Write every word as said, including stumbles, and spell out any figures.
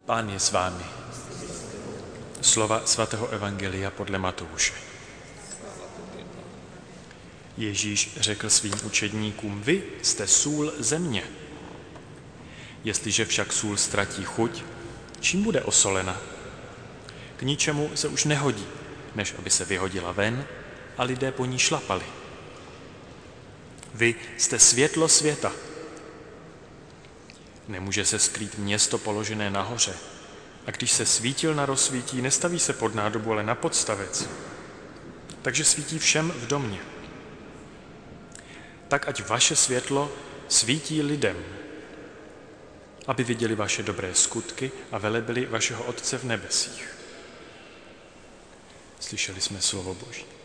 Pán je s vámi. Slova svatého evangelia podle Matouše. Ježíš řekl svým učedníkům: vy jste sůl země. Jestliže však sůl ztratí chuť, čím bude osolena? K ničemu se už nehodí, než aby se vyhodila ven a lidé po ní šlapali. Vy jste světlo světa. Nemůže se skrýt město položené nahoře, a když se svítilna rozsvítí, nestaví se pod nádobu, ale na podstavec, takže svítí všem v domě. Tak ať vaše světlo svítí lidem, aby viděli vaše dobré skutky a velebili vašeho Otce v nebesích. Slyšeli jsme slovo Boží.